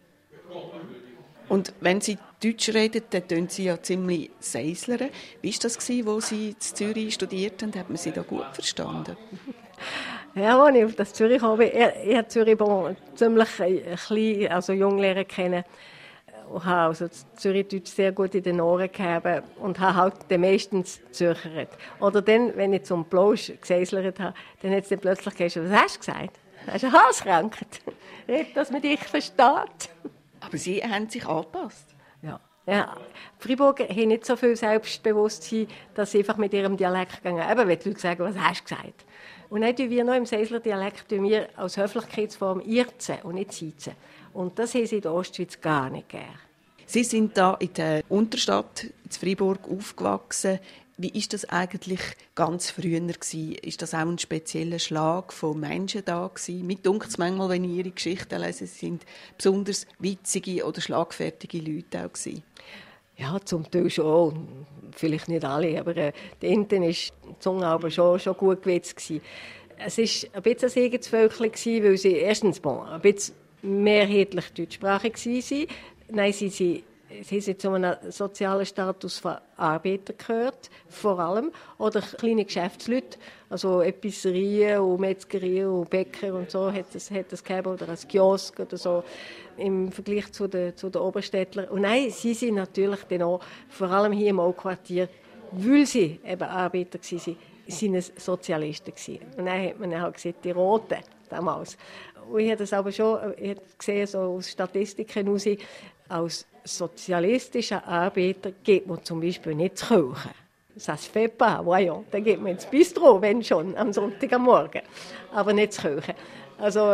Und wenn Sie Deutsch reden, dann tun Sie ja ziemlich Seislern. Wie war das, als Sie in Zürich studiert haben? Hat man Sie da gut verstanden? Ja, als ich auf das Zürich kam, ich habe Zürich ziemlich klein, also jung lernen kennen. Ich habe also Zürichdeutsch sehr gut in den Ohren gehabt und habe halt meistens Zürchert. Oder dann, wenn ich zum Plausch geseislert habe, dann hat es dann plötzlich gesagt, was hast du gesagt? Hast du eine Halskrankheit? Red, dass man dich versteht. Aber Sie haben sich angepasst. Ja, die Freiburger haben nicht so viel Selbstbewusstsein, dass sie einfach mit ihrem Dialekt gehen. Eben, wenn die Leute sagen, was hast du gesagt? Und dann tun wir noch im Seisler Dialekt wir als Höflichkeitsform irzen und nicht siezen. Und das haben sie in der Ostschweiz gar nicht gern. Sie sind da in der Unterstadt in Freiburg aufgewachsen. Wie ist das eigentlich ganz früher gewesen? Ist das auch ein spezieller Schlag von Menschen da gewesen? Mir dunkt es manchmal, wenn ich Ihre Geschichten lese, sind besonders witzige oder schlagfertige Leute auch gewesen. Ja, zum Teil schon. Vielleicht nicht alle, aber der Enten war die Zunge aber schon gut gewetzt gewesen. Es war ein bisschen ein Segensvölkchen, weil sie erstens ein bisschen mehrheitlich deutschsprachig waren. Nein, sie haben zu einem sozialen Status von Arbeitern gehört, vor allem. Oder kleine Geschäftsleute, also Epicerien und Metzgerien und Bäcker und so hat es gegeben, oder ein Kiosk oder so, im Vergleich zu den Oberstädtlern. Und nein, sie sind natürlich dann auch, vor allem hier im Auquartier, weil sie eben Arbeiter waren, sind es Sozialisten gewesen. Und dann hat man halt gesehen, die Roten damals. Und ich habe das aber schon gesehen, so aus Statistiken heraus, als sozialistischer Arbeiter geht man zum Beispiel nicht zu Kirche. Ça se fait pas, voyons. Dann geht man ins Bistro, wenn schon, am Sonntagmorgen. Aber nicht zu Kirche. Also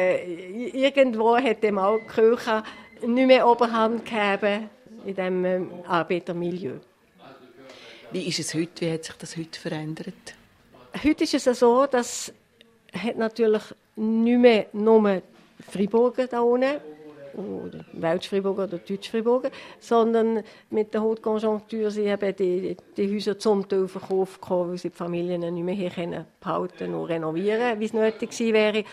irgendwo hat dem auch die Kirche nicht mehr Oberhand gehabt in diesem Arbeitermilieu. Wie ist es heute? Wie hat sich das heute verändert? Heute ist es so, dass hat natürlich nicht mehr nur Freiburger da unten, oder Welsch-Freiburger oder Deutsch-Freiburger, sondern mit der Haute-Conjoncture sind eben die Häuser zum Teil verkauft gekommen, weil sie die Familien nicht mehr hier behalten und renovieren, wie es nötig gewesen wäre.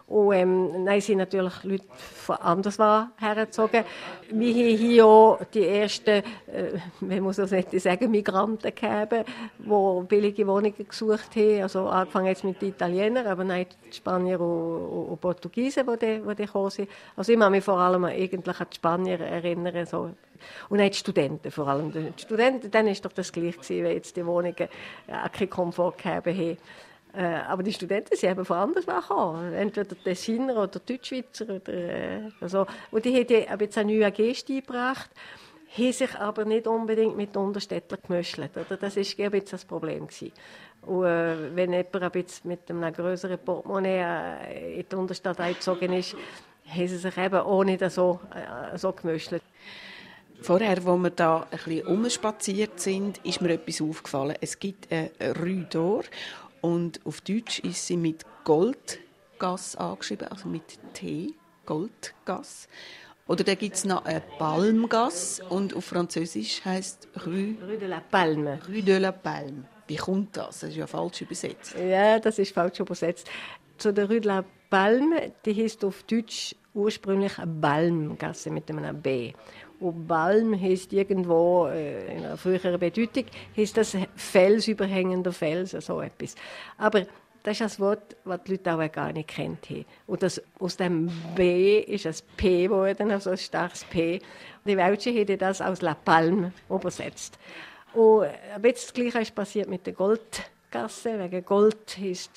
Und dann sind natürlich Leute von anderswo hergezogen. Wir haben hier auch die ersten, wenn man so sagen, Migranten gehabt, die billige Wohnungen gesucht haben. Also angefangen jetzt mit den Italienern, aber dann die Spanier und Portugiesen, die gekommen sind. Also ich kann mich vor allem eigentlich an die Spanier erinnern. So. Und auch die Studenten vor allem. Die Studenten, dann war doch das Gleiche gewesen, wenn jetzt die Wohnungen keinen Komfort gehabt haben. Aber die Studenten sind eben von anderswo gekommen. Entweder Tessiner oder Deutschschweizer. Oder, so. Und die haben jetzt eine neue Geste eingebracht, haben sich aber nicht unbedingt mit den Unterstädtlern gemöschelt. Oder? Das war ein bisschen das Problem gewesen. Und wenn jemand ein bisschen mit einem grösseren Portemonnaie in die Unterstadt eingezogen ist, haben sie sich eben auch nicht so gemöschelt. Vorher, als wir da ein bisschen umspaziert sind, ist mir etwas aufgefallen. Es gibt eine Rue d'Or. Und auf Deutsch ist sie mit Goldgasse angeschrieben, also mit T, Goldgasse. Oder da gibt es noch eine Palmgasse und auf Französisch heisst Rue de la Palme. Rue de la Palme. Wie kommt das? Das ist ja falsch übersetzt. Ja, das ist falsch übersetzt. Zu der Rue de la Palme, die heisst auf Deutsch ursprünglich eine Balmgasse mit einem B. Und Balm heisst irgendwo in einer früheren Bedeutung, heisst das felsüberhängender Felsen, so etwas. Aber das ist ein Wort, das die Leute auch gar nicht kennt haben. Und aus dem B ist ein P geworden, also ein starkes P. Die Welschen haben das aus La Palme übersetzt. Und ein bisschen das Gleiche ist passiert mit der Goldgasse. Wegen Gold heisst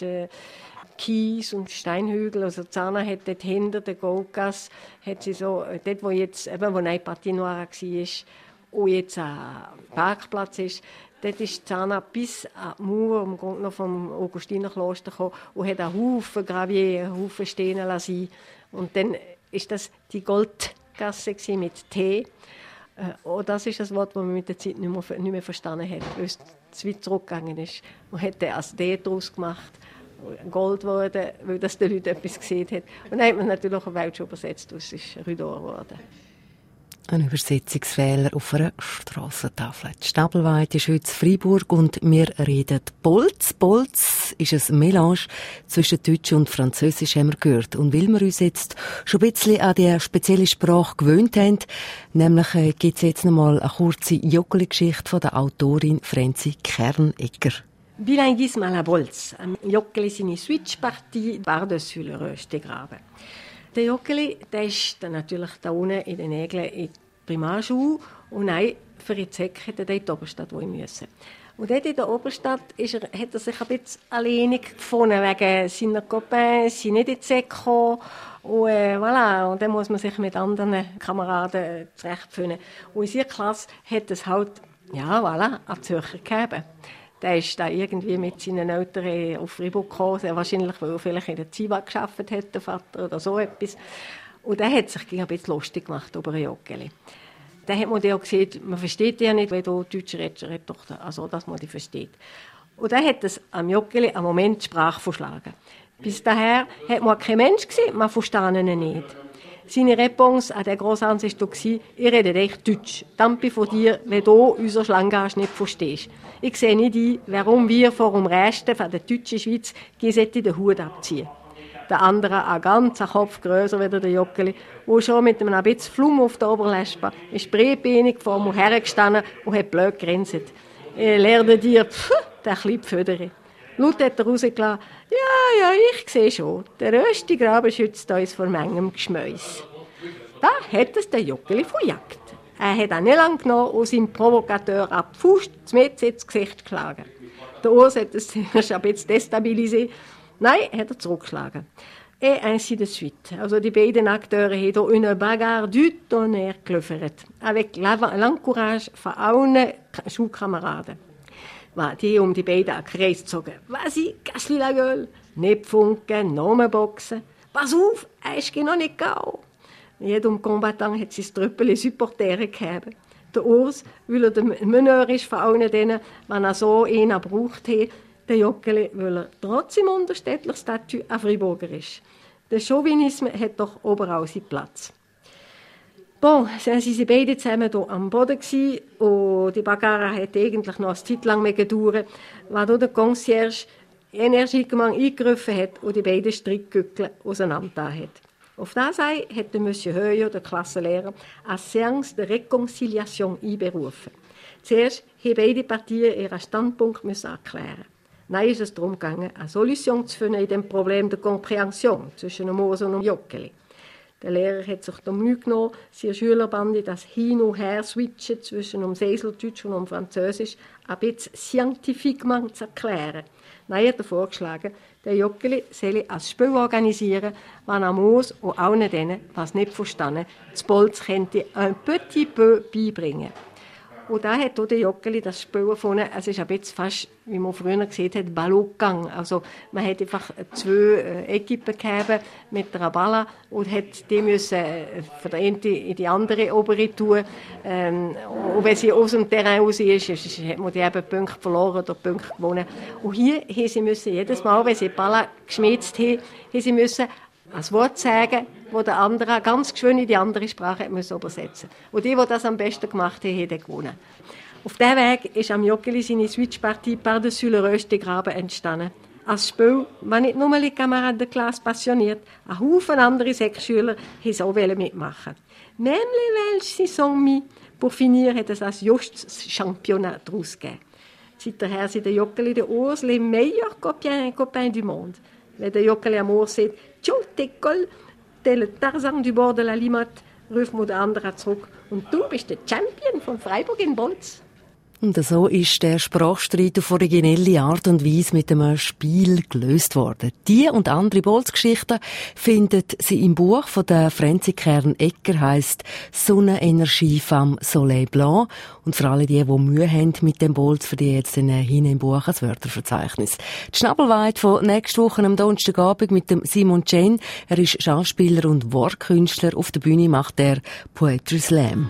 Kies und Steinhügel, also Zana hat dort hinter der Goldgasse, hat sie so, dort wo jetzt, eben wo eine Patinoire war und jetzt ein Parkplatz ist, dort ist Zana bis an die Mauer im Grunde noch vom Augustinerkloster gekommen und hat einen Haufen Gravier, einen Haufen Steine lassen. Und dann ist das die Goldgasse mit T. Und das ist das Wort, das man mit der Zeit nicht mehr verstanden hat, weil es zu weit zurückgegangen ist. Man hat dann als D daraus gemacht. Gold geworden, weil das den Leuten etwas gesehen hat. Und dann hat man natürlich auch Welsch übersetzt, das ist Rue d'Or geworden. Ein Übersetzungsfehler auf einer Strassentafel. Die Stabelweite ist heute in Freiburg und wir reden Bolz. Bolz ist ein Melange zwischen Deutsch und Französisch, haben wir gehört. Und weil wir uns jetzt schon ein bisschen an die spezielle Sprache gewöhnt haben, nämlich gibt es jetzt noch mal eine kurze Joggeli-Geschichte von der Autorin Franzi Kernegger. Bilinguisme à la Bolz. Joggeli sind in Switch-Partie par-dessus le Röste graben. Der Joggeli, der ist dann natürlich da unten in den Nägeln in die Primarschule und nein, für die Zecke hätte er in die Oberstadt müssen. Und dort in der Oberstadt hat er sich ein bisschen alleinig gefunden, wegen seiner Copains, sind nicht ins Set gekommen. Und voilà, und dann muss man sich mit anderen Kameraden zurechtfinden. Und in seiner Klasse hat es halt, ja, voilà, einen Zürcher gegeben. Der ist da irgendwie mit seinen Eltern auf Fribourg gekommen, sehr wahrscheinlich, weil er vielleicht in der Ziva gearbeitet hat, der Vater, oder so etwas. Und der hat sich ein bisschen lustig gemacht über ein Joggeli. Dann hat man ja gesehen, man versteht ja nicht, wenn du Deutsch redest, red doch also, dass man die versteht. Und dann hat es am Joggeli einen Moment die Sprache verschlagen. Bis daher hat man kein Mensch gesehen, man verstand ihn nicht. Seine Réponse an den Grossansicht war, ich rede echt Deutsch. Danke von dir, wenn du unseren Schlangast nicht verstehst. Ich sehe nicht ein, warum wir vor dem Rest von der deutschen Schweiz den Hut abziehen. Der andere, ein ganzer Kopf grösser als der Joggeli, der schon mit einem bisschen Flum auf der Oberlespe ist breitbeinig vor mir hergestanden und hat blöd gegrinset. Lerne dir, der kleine Pföderi. Laut hat er rausgelassen, ja, ich sehe schon, der röste Graben schützt uns vor manchem Geschmäus. Da hat es der Joggeli verjagt. Er hat auch nicht lange genommen und seinem Provokateur ab die Faust mit ins Gesicht geschlagen. Der Urs hat es zuerst ein bisschen destabilisiert. Nein, hat er zurückgeschlagen. Et ainsi de suite. Also die beiden Akteure haben hier une bagarre du tonnerre geliefert. Avec l'encourage von allen Schulkameraden. Die die beiden an den Kreis gezogen. Was-y, casse-lui la gueule. Nicht funken, nur boxen. Pass auf, er ist noch nicht gegangen. Jedem Combattant hat sein Trüppeli Supporter gegeben. Der Urs, weil er der Meneur ist von allen denen, wenn er so einen braucht hat, der Joggeli, weil er trotz im unterstädtlichen Statut ein Freiburger ist. Der Chauvinismus hat doch überall seinen Platz. Bon, dann waren sie beide zusammen hier am Boden gewesen, und die Bagarre hat eigentlich noch eine Zeit lang mehr gedauert, weil der Concierge energiegemann eingegriffen hat und die beiden Strickgückel auseinander hat. Auf das hat der Monsieur Höyer, der Klassenlehrer, eine Séance de Réconciliation einberufen. Zuerst haben beide Partien ihren Standpunkt erklären. Dann ist es darum gegangen, eine Solution zu finden in dem Problem der Compréhension zwischen dem Urs und dem Joggeli. Der Lehrer hat sich da Mühe genommen, seine Schülerbande das Hin- und Her-Switchen zwischen dem Säseldeutsch und dem Französisch ein bisschen scientifiquement zu erklären. Dann hat er vorgeschlagen, der Joggeli soll ein Spiel organisieren, wenn er muss und allen denen, was nicht verstanden, das Bolz könnte ein petit peu beibringen. Und da hat auch der Joggeli das Spiel gefunden. Es ist ein bisschen fast, wie man früher gesehen hat, Ballongang. Also man hat einfach 2 Equipen gegeben mit einer Balle und hat die müssen von der eine in die andere obere tun. Und wenn sie aus dem Terrain raus ist, hat man die eben Punkte verloren oder Punkte gewonnen. Und hier haben sie müssen jedes Mal, wenn sie die Balle geschmitzt haben, sie müssen ein Wort sagen, das der andere ganz geschwind in die andere Sprache übersetzen musste. Und die das am besten gemacht haben, haben gewonnen. Auf diesem Weg ist am Joggeli seine Switch-Partie par-dessus le Röstigraben entstanden. Ein Spiel, das nicht nur die Kameraden der Klasse passioniert, ein Haufen andere Sechsschüler wollten auch mitmachen. Même les Welges s'y sont mis. Pour finir hat es ein justes Championat daraus gegeben. Seither sind der Joggeli der Urs les meilleurs copains du monde. Wenn der Joggeli am Urs sagt, «Tchou, t'école, t'es le Tarzan du bord de la Limatte», ruft man den anderen zurück. «Und du bist der Champion von Freiburg in Bolz.» Und so ist der Sprachstreit auf originelle Art und Weise mit einem Spiel gelöst worden. Die und andere Bolz-Geschichten findet sie im Buch von der Franzi Kern-Egger, heisst «Sonnenenergie vom Soleil Blanc». Und für alle die Mühe haben mit dem Bolz, für die jetzt hin im Buch ein Wörterverzeichnis. Die Schnabelweite von nächster Woche am Donnerstagabend mit dem Simon Chen. Er ist Schauspieler und Wortkünstler. Auf der Bühne macht er Poetry Slam.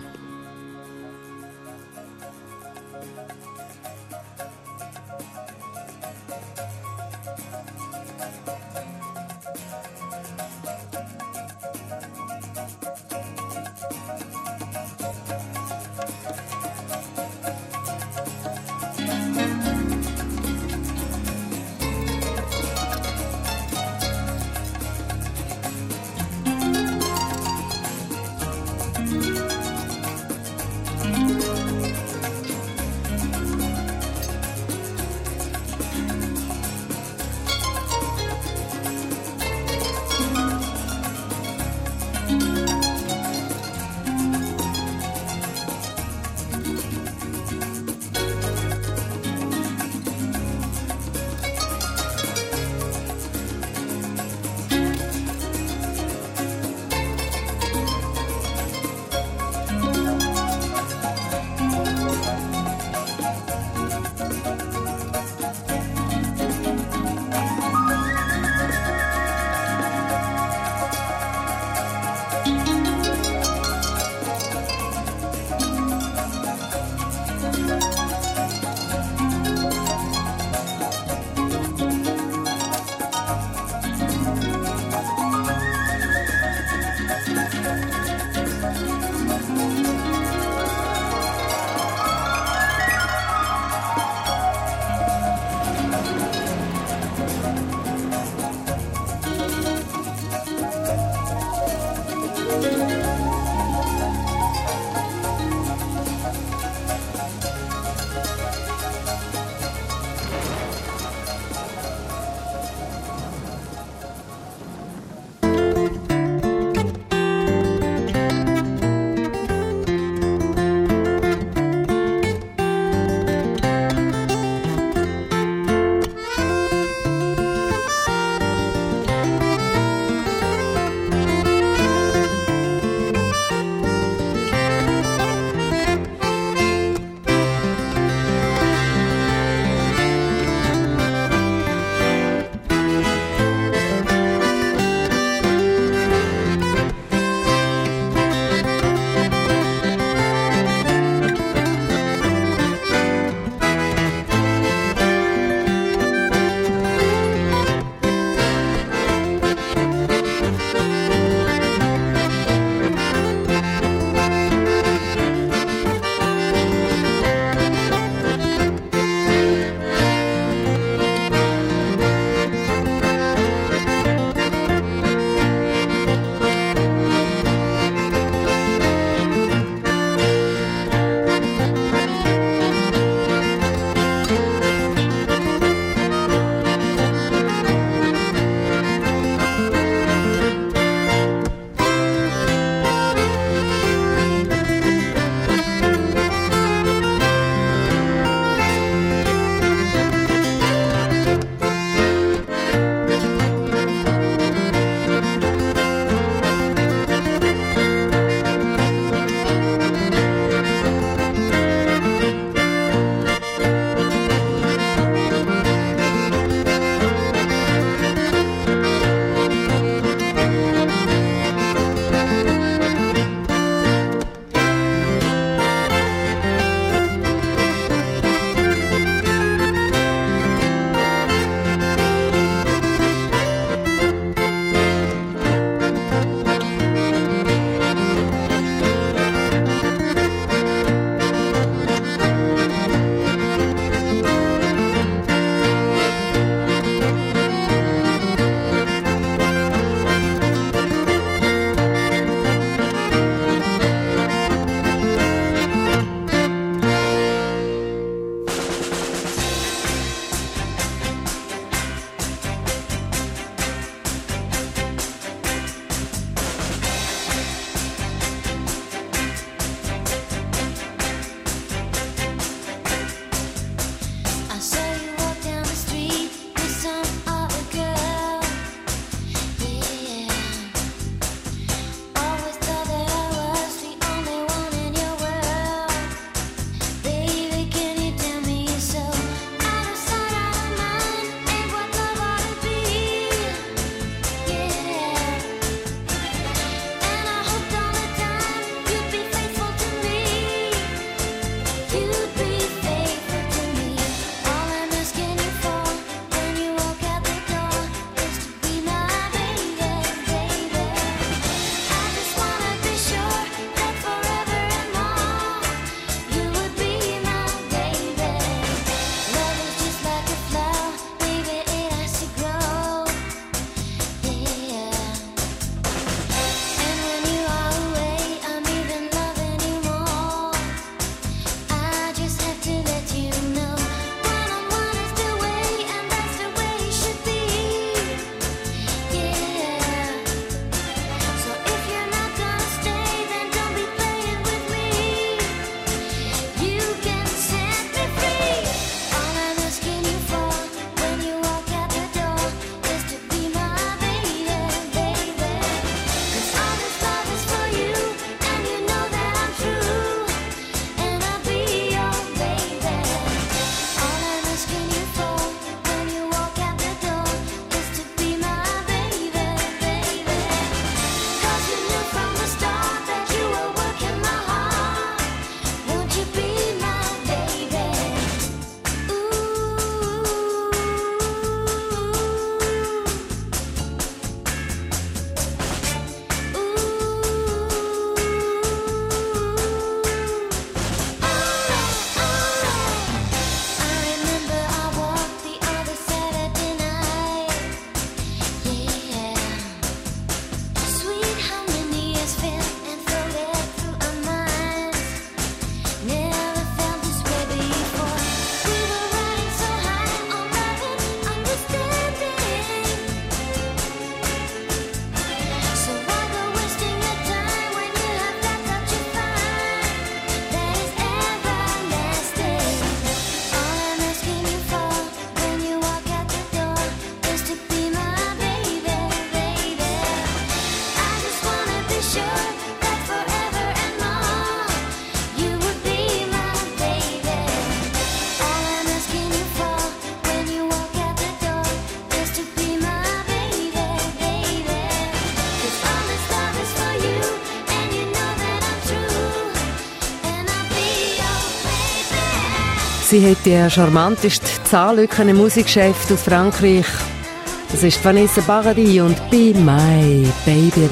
Sie hat die charmanteste Zahnlücken im Musikgeschäft aus Frankreich. Das ist Vanessa Paradis und Be My Baby.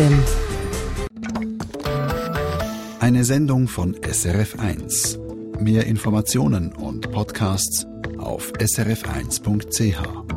Eine Sendung von SRF1. Mehr Informationen und Podcasts auf srf1.ch.